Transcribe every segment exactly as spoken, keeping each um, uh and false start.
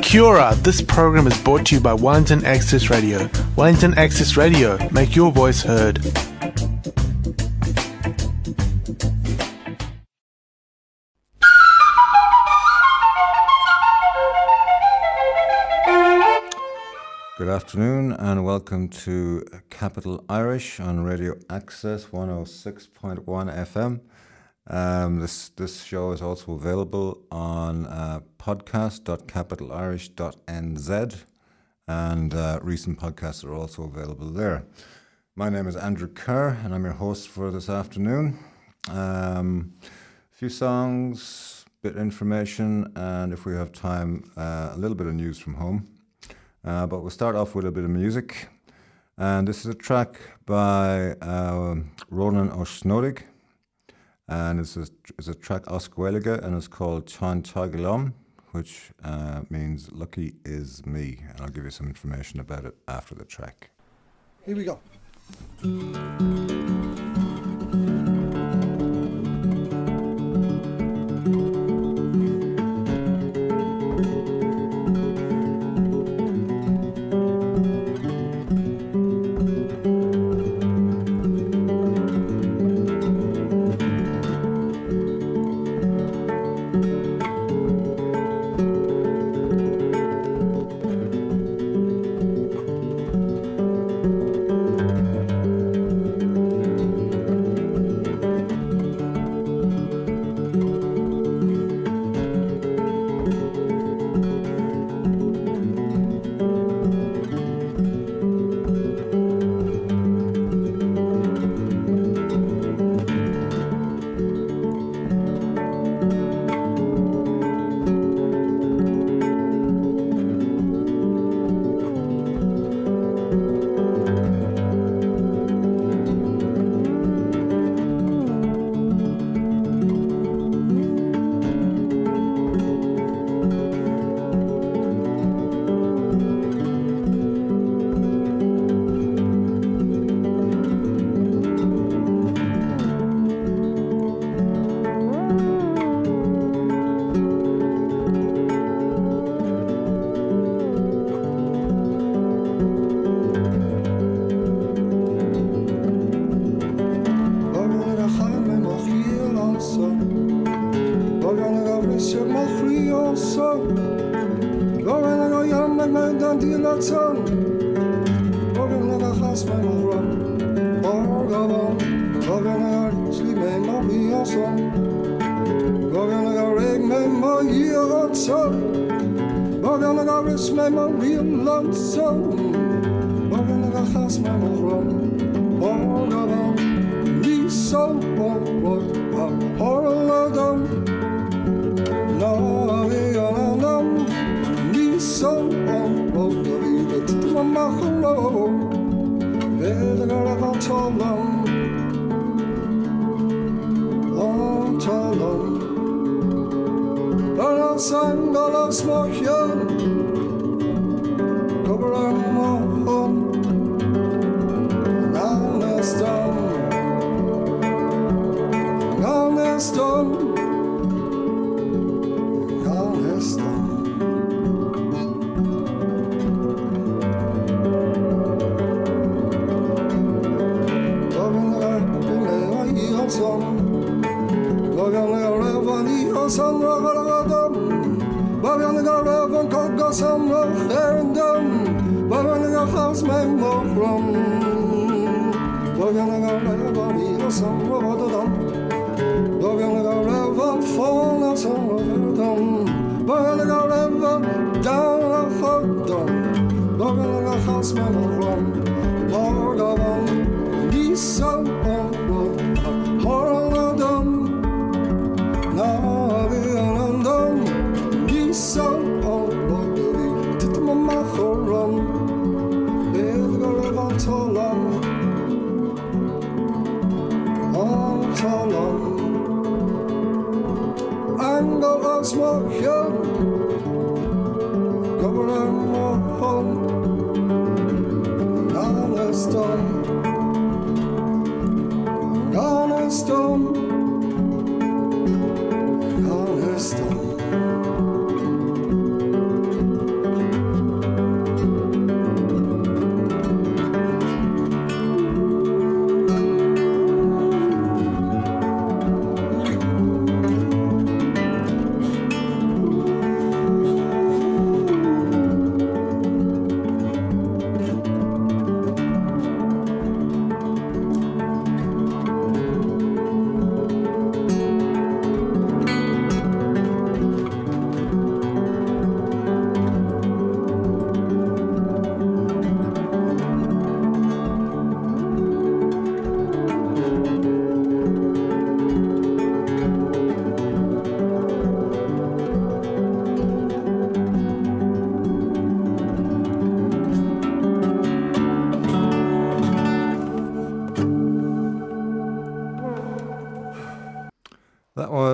Kia ora. This program is brought to you by Wellington Access Radio. Wellington Access Radio, make your voice heard. Good afternoon and welcome to Capital Irish on Radio Access one oh six point one F M. Um, this this show is also available on uh, podcast dot capital irish dot n z, and uh, recent podcasts are also available there. My name is Andrew Kerr and I'm your host for this afternoon. Um, a few songs, bit of information, and if we have time, uh, a little bit of news from home. Uh, but we'll start off with a bit of music. And this is a track by uh, Ronan O'Snodig. And it's a, it's a track Oscueliga, and it's called Chan Tagilom, which uh, means lucky is me. And I'll give you some information about it after the track. Here we go.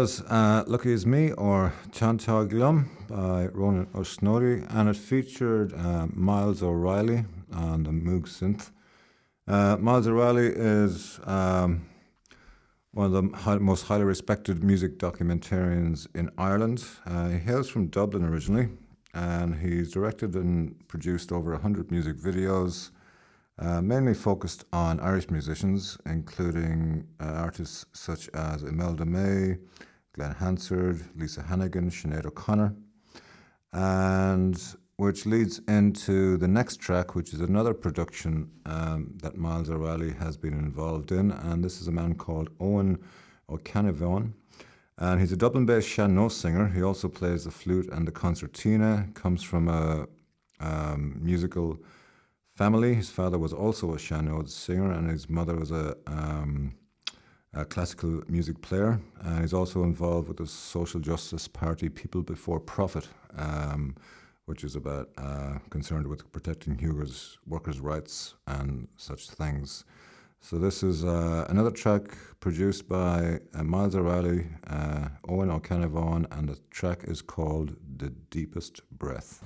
was uh, Lucky As Me, or Chantá Glum by Ronan O'Snody, and it featured uh, Miles O'Reilly on the Moog synth. Uh, Miles O'Reilly is um, one of the high, most highly respected music documentarians in Ireland. Uh, he hails from Dublin originally, and he's directed and produced over one hundred music videos, uh, mainly focused on Irish musicians, including uh, artists such as Imelda May, Glenn Hansard, Lisa Hannigan, Sinead O'Connor, and which leads into the next track, which is another production um, that Miles O'Reilly has been involved in, and this is a man called Owen O'Canavan, and he's a Dublin-based sean-nós singer. He also plays the flute and the concertina, comes from a um, musical family. His father was also a sean-nós singer, and his mother was a, um, a classical music player, and he's also involved with the social justice party People Before Profit, um, which is about uh, concerned with protecting Hugo's workers' rights and such things. So this is uh, another track produced by uh, Miles O'Reilly, uh, Owen O'Canavan, and the track is called The Deepest Breath.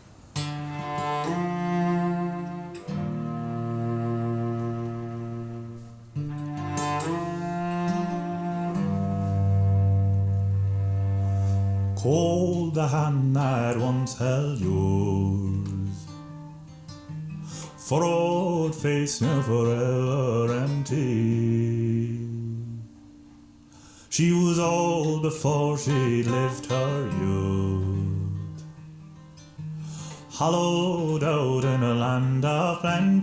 Hold the hand that once held yours, for old face now forever empty. She was old before she lived her youth, hollowed out in a land of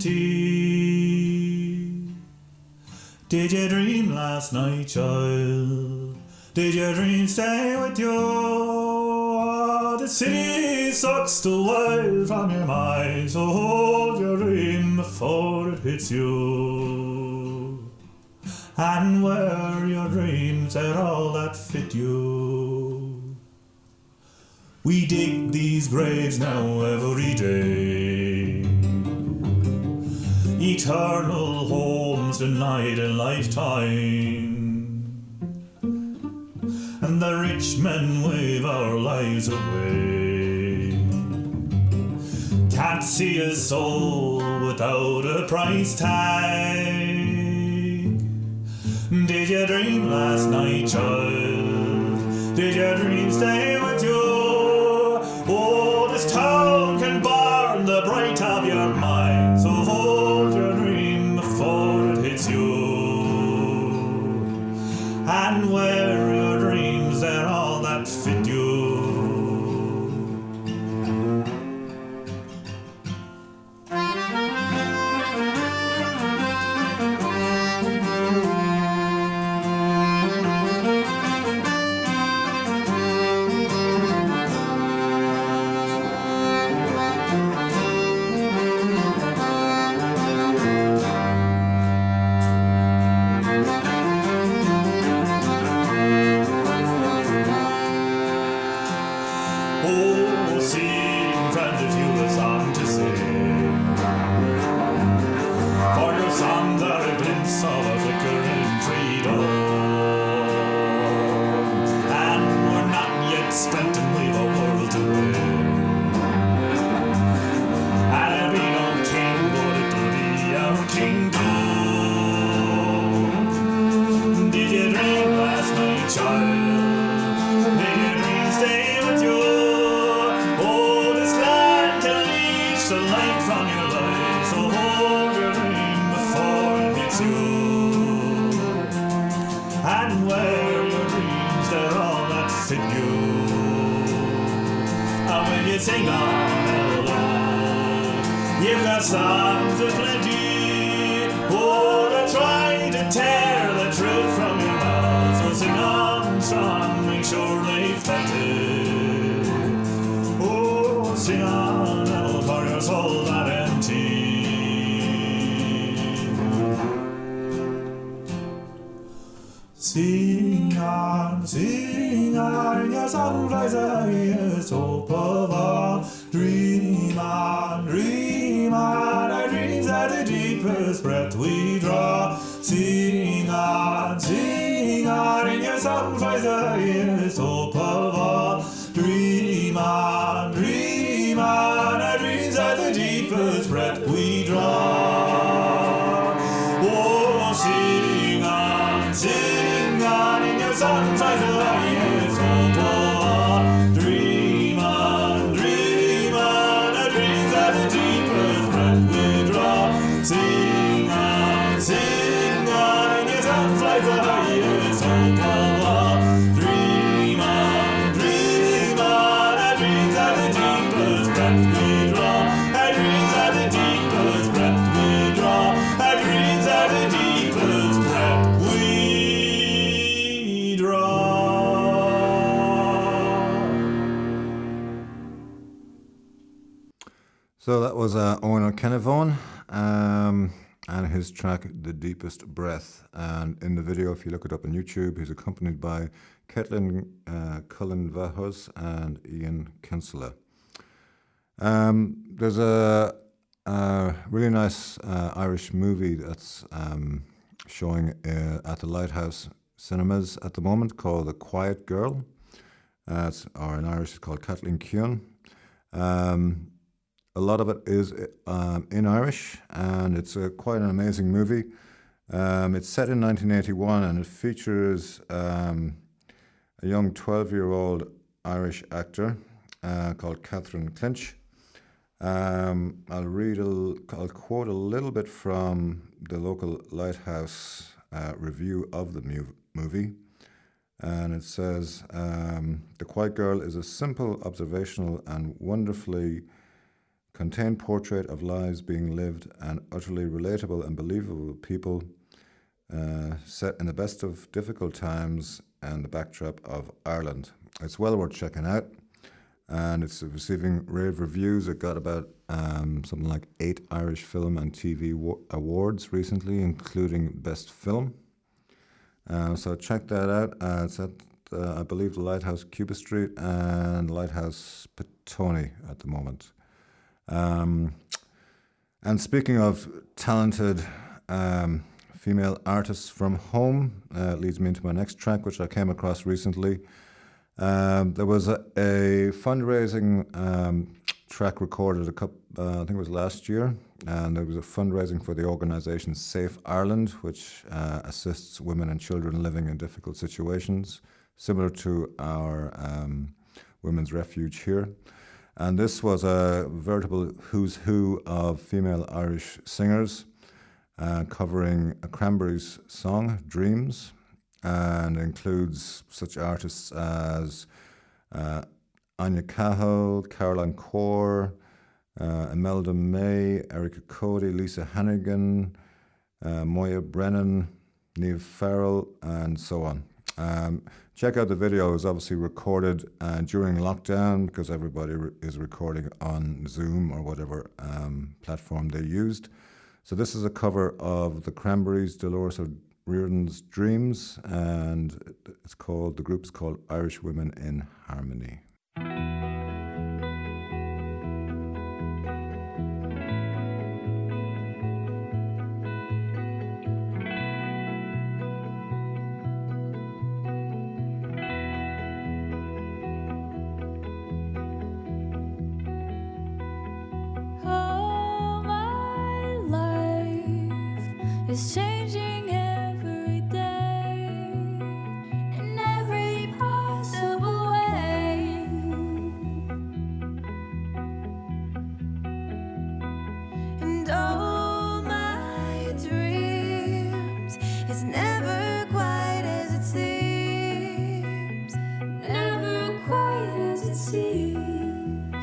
plenty. Did you dream last night, child? Did your dream stay with you? Oh, the city sucks the wild from your mind, so hold your dream before it hits you, and wear your dreams are all that fit you. We dig these graves now every day, eternal homes denied a lifetime, and the rich men wave our lives away. Can't see a soul without a price tag. Did you dream last night, child? Did your dream stay with you? Oh, this town can burn the bright of your mind, so hold your dream before it hits you, and wear your dreams, they're all that fit you. Sing on, you've got songs of plenty. Oh, they're trying to tear the truth from your mouth. So sing on, son, make sure they felt it. Oh, sing on, and for your soul that empty. Sing on, sing on, your song flies away, it's hope of all. Dream on, dream on, our dreams are the deepest breath we draw. Sing on, sing on, in your sun flies the highest hope of all. Dream on, dream on, our dreams are the deepest breath we draw. Oh, sing on, sing on, in your sun flies the highest hope of all. Dream on, dream on, our dreams are the deepest breath we draw. Sing on, sing on, in your sun flies the highest hope of all. Dream on, dream on, our dreams are the deepest breath we draw. Our dreams are the deepest breath we draw. Our dreams are the deepest breath we draw. So that was uh, Owen O'Kennevaughan um, and his track The Deepest Breath. And in the video, if you look it up on YouTube, he's accompanied by Caitlin uh, Cullen-Vahos and Ian Kinsella. Um, there's a, a really nice uh, Irish movie that's um, showing uh, at the Lighthouse Cinemas at the moment called The Quiet Girl. Uh, it's, or in Irish it's called Kathleen Keown. Um, A lot of it is um, in Irish, and it's a, quite an amazing movie. Um, it's set in nineteen eighty-one, and it features um, a young twelve-year-old Irish actor uh, called Catherine Clinch. Um, I'll read, a, I'll quote a little bit from the local Lighthouse uh, review of the mu- movie. And it says, um, The Quiet Girl is a simple, observational, and wonderfully contained portrait of lives being lived and utterly relatable and believable people uh, set in the best of difficult times and the backdrop of Ireland. It's well worth checking out, and it's receiving rave reviews. It got about um, something like eight Irish film and T V wo- awards recently, including Best Film. Uh, so check that out. Uh, it's at, uh, I believe, the Lighthouse Cuba Street and Lighthouse Petone at the moment. Um, and speaking of talented um, female artists from home, uh, leads me into my next track, which I came across recently. Um, there was a, a fundraising um, track recorded a couple, uh, I think it was last year, and there was a fundraising for the organisation Safe Ireland, which uh, assists women and children living in difficult situations, similar to our um, Women's Refuge here. And this was a veritable who's who of female Irish singers uh, covering a Cranberries song, Dreams, and includes such artists as uh, Anya Cahill, Caroline Kaur, uh, Imelda May, Erica Cody, Lisa Hannigan, uh, Moya Brennan, Niamh Farrell, and so on. Um, check out the video. It was obviously recorded uh, during lockdown because everybody re- is recording on Zoom or whatever um, platform they used. So this is a cover of the Cranberries' Dolores O'Riordan's Dreams, and it's called, the group's called Irish Women in Harmony. It's changing every day in every possible way. And all my dreams, it's never quite as it seems, never quite as it seems.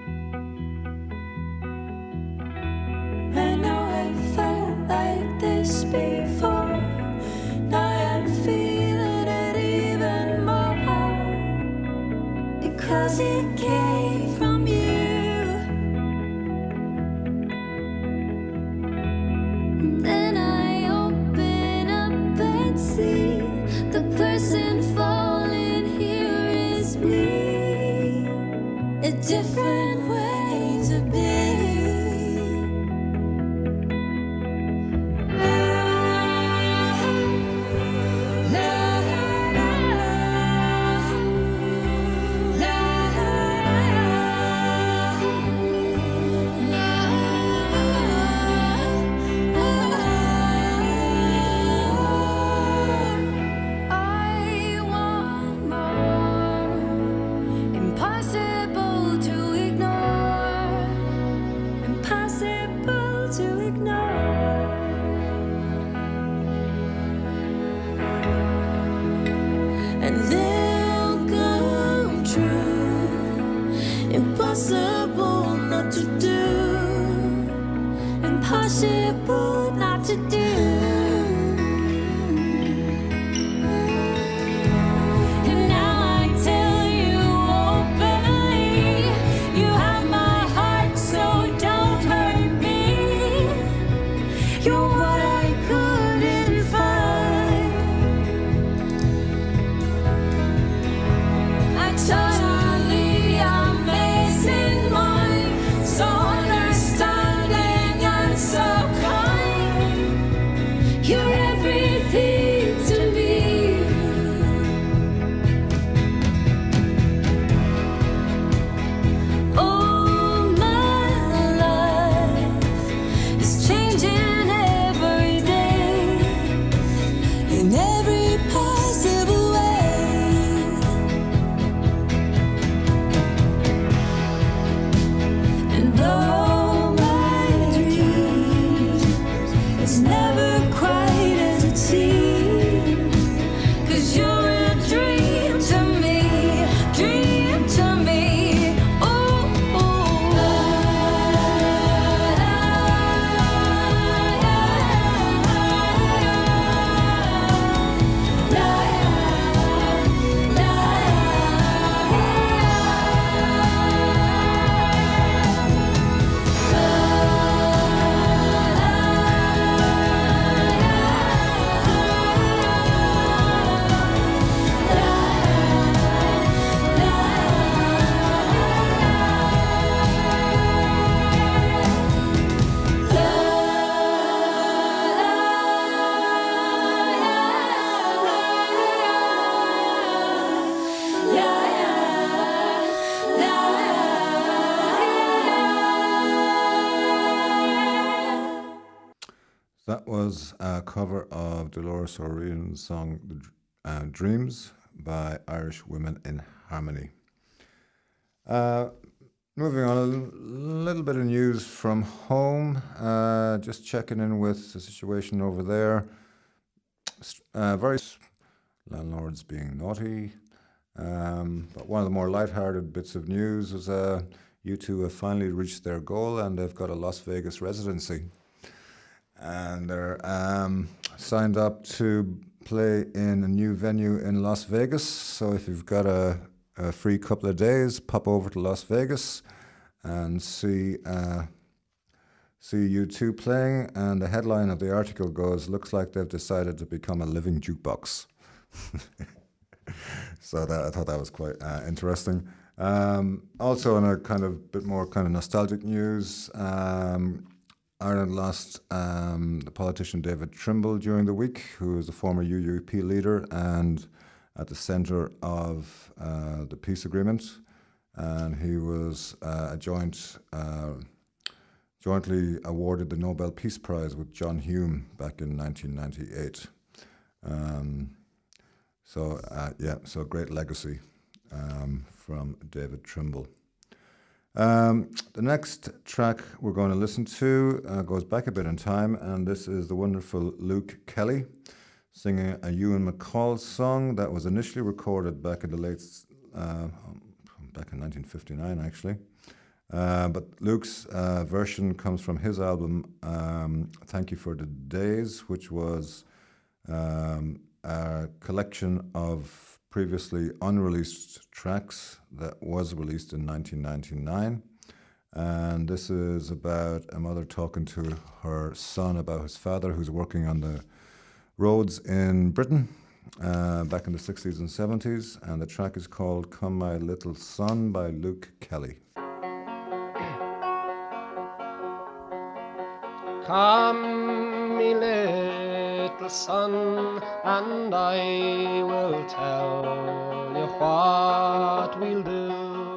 I know I felt like this before. Now I'm feeling it even more, because it came from you. Then I open up and see the person falling here is me. A different way to be. La, la, la, la. impossible not to do, impossible not to do. And now I tell you openly, you have my heart, so don't hurt me. You're what I couldn't find. I totally amazing mind, so understanding and so kind. You're everything to me. Oh, my life is changing every day in every possible way. And all my dreams, it's never quite as it seems. 'Cause you're a dream to me, dream to me. Oh, That was a cover of Dolores O'Riordan's song The Dr- uh, Dreams by Irish Women in Harmony. Uh, moving on, a l- little bit of news from home. Uh, just checking in with the situation over there. S- Uh, very s- landlords being naughty. Um, but one of the more lighthearted bits of news is uh, U two have finally reached their goal and they've got a Las Vegas residency. And they're um, signed up to play in a new venue in Las Vegas. So if you've got a, a free couple of days, pop over to Las Vegas and see uh, see U two playing. And the headline of the article goes, "Looks like they've decided to become a living jukebox." So that, I thought that was quite uh, interesting. Um, also, on a kind of bit more kind of nostalgic news, um, Ireland lost um, the politician David Trimble during the week, who was the former U U P leader and at the centre of uh, the peace agreement. And he was uh, a joint, uh, jointly awarded the Nobel Peace Prize with John Hume back in nineteen ninety-eight. Um, so, uh, yeah, so great legacy um, from David Trimble. Um, the next track we're going to listen to uh, goes back a bit in time, and this is the wonderful Luke Kelly singing a Ewan MacColl song that was initially recorded back in the late, uh, back in nineteen fifty-nine actually. Uh, but Luke's uh, version comes from his album um, Thank You for the Days, which was um, a collection of previously unreleased tracks that was released in nineteen ninety-nine. And this is about a mother talking to her son about his father who's working on the roads in Britain uh, back in the sixties and seventies. And the track is called Come My Little Son by Luke Kelly. Come, me little son, and I will tell you what we'll do.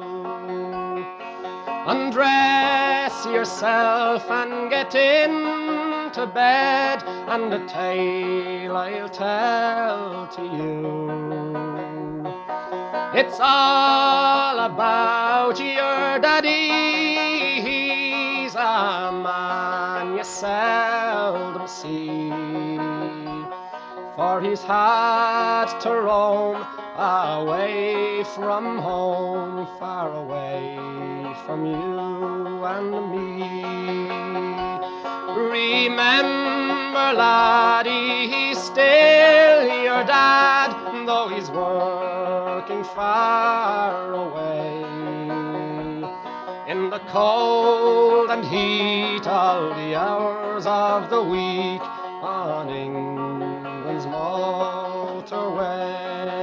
Undress yourself and get into bed, and a tale I'll tell to you. It's all about your daddy. He's a man you seldom see, for he's had to roam away from home, far away from you and me. Remember, laddie, he's still your dad, though he's working far away. In the cold and heat, all the hours of the week on England's motorway.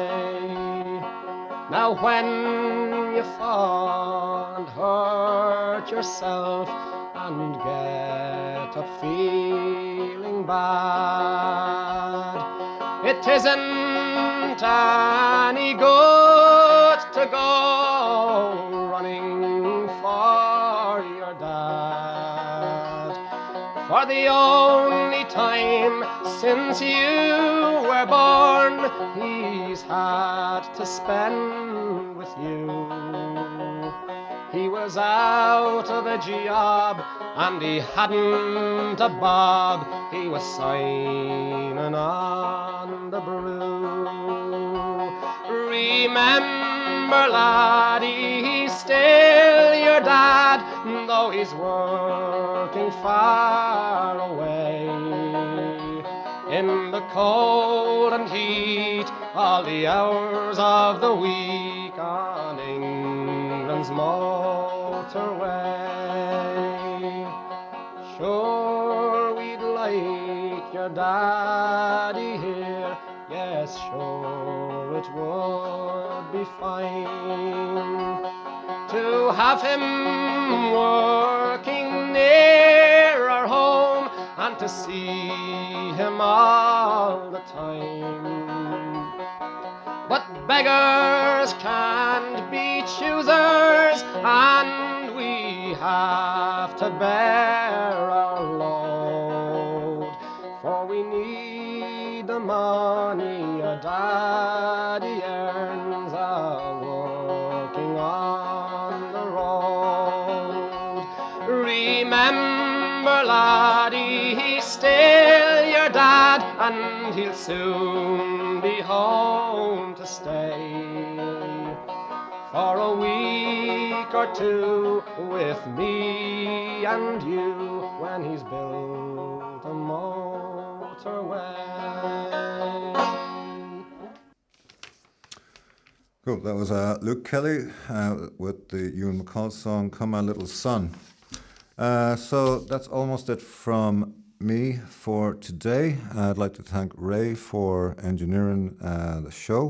Now when you fall and hurt yourself and get up feeling bad, it isn't any good to go running for your dad. For the only time since you were born he's had to spend with you, he was out of a job and he hadn't a bob, he was signing on the brew. Remember, laddie, he's still your dad, though he's working far away. In the cold and heat, all the hours of the week on England's motorway. Sure, we'd like your daddy here, yes, sure, it would be fine to have him working near our home and to see him all the time. But beggars can't be choosers, and we have to bear our load, for we need the money your daddy earns a working on the road. Remember, laddie, he's still your dad, and he'll soon be home to stay for a week or two with me and you when he's built a motorway. Cool, that was uh, Luke Kelly uh, with the Ewan MacColl song Come My Little Son. Uh, so that's almost it from me for today. I'd like to thank Ray for engineering uh, the show,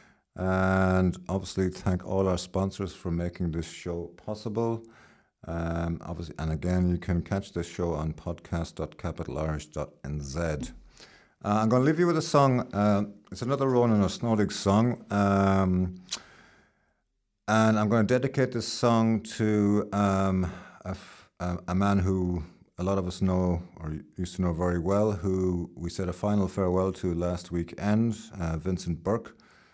and obviously thank all our sponsors for making this show possible. Um, obviously, and again, you can catch this show on podcast dot capital irish dot n z. Uh, I'm going to leave you with a song. Uh, it's another Ronan O'Snodig song, um, and I'm going to dedicate this song to um, a, a, a man who a lot of us know, or used to know very well, who we said a final farewell to last weekend, uh, Vincent Burke,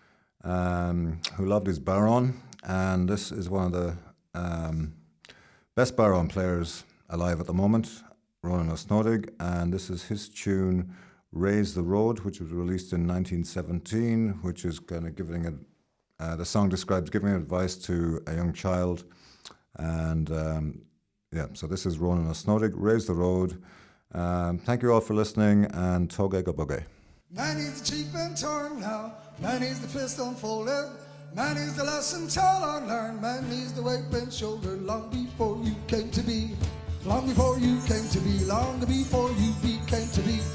um, who loved his baron, and this is one of the um, best baron players alive at the moment, Ronan O'Snodig, and this is his tune, Raise the Road, which was released in nineteen seventeen, which is kind of giving it, uh, the song describes giving advice to a young child, and um, yeah, so this is Ronan O'Snodig, Raise the Road. Um, thank you all for listening, and Toge go bugge. Man is the cheek been torn now, man is the fist unfolded, man is the lesson taught unlearned, man is the weight bent shoulder, long before you came to be, long before you came to be, long before you became to be.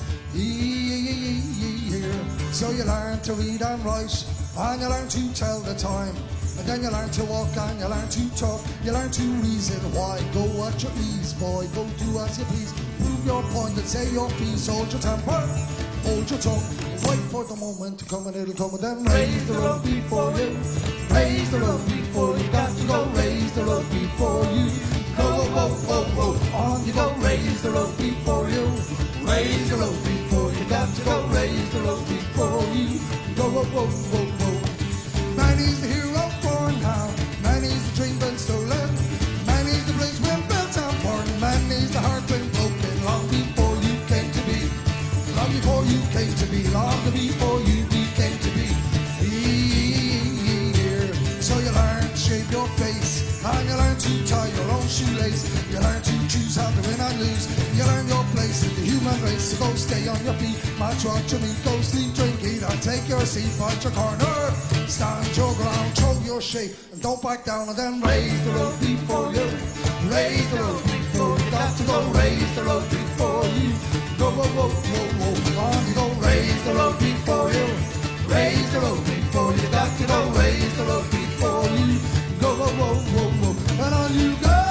Here. So you learn to read and write, and you learn to tell the time, and then you learn to walk and you learn to talk, you learn to reason why. Go at your ease, boy, go do as you please, prove your point and say your piece. Hold your temper, hold your tongue, wait for the moment to come and it'll come, and then raise the road before you, raise the road before you, got to go raise the road before you, go, go, go, go, go, on you go, raise the road before you, raise the road before you, got to go raise the road before you, go, go, go, go, go. Man is the hero born now, man is the dream been stolen, man is the bridge when built and born, man is the heart been broken, long before you came to be, long before you came to be, long before you became to be. Here, so you learn to shape your race, and you learn to tie your own shoelace. You learn to choose how to win and lose. You learn your place in the human race. So go stay on your feet, match what you meet. Go sleep, drink, eat, and take your seat. Fight your corner, stand your ground, throw your shape, and don't back down. And then raise the road before you. Raise the road before you. Got to go raise the road before you. Go, whoa, whoa, whoa, whoa. On you go, raise the road before you. Raise the road before you. Got to go raise the road before you. Go, whoa, whoa, whoa, whoa. And on you go.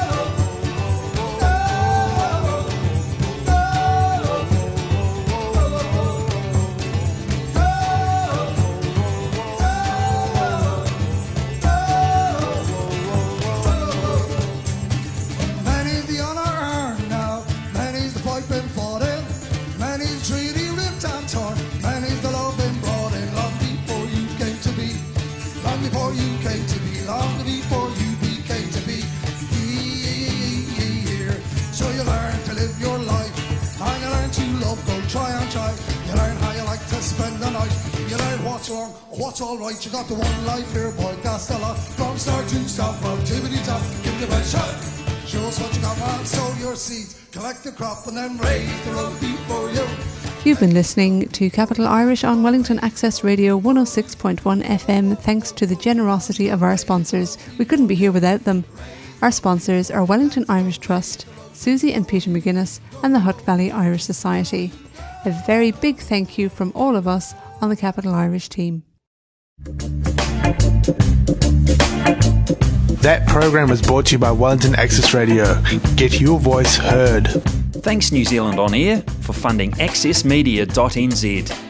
What's alright, you got the one life here, boy, that's the lot. From start to stop, activity top, give it a best shot. Show us what you got, man, sow your seeds, collect the crop, and then raise the road before you. You've been listening to Capital Irish on Wellington Access Radio one oh six point one F M, thanks to the generosity of our sponsors. We couldn't be here without them. Our sponsors are Wellington Irish Trust, Susie and Peter McGuinness, and the Hutt Valley Irish Society. A very big thank you from all of us on the Capital Irish team. That program was brought to you by Wellington Access Radio. Get your voice heard. Thanks New Zealand On Air for funding access media dot n z.